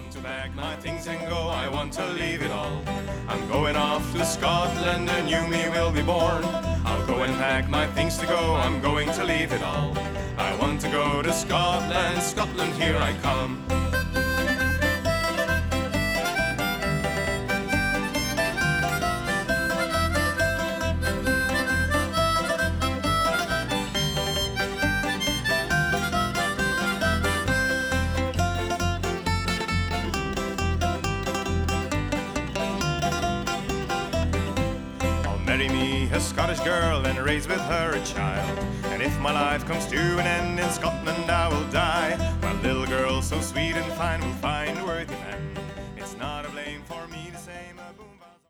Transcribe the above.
want to pack my things and go, I want to leave it all. I'm going off to Scotland, a new me will be born. I'll go and pack my things to go, I'm going to leave it all. I want to go to Scotland, Scotland, here I come. Marry me a Scottish girl and raise with her a child. And if my life comes to an end in Scotland, I will die. My little girl, so sweet and fine, will find a worthy man.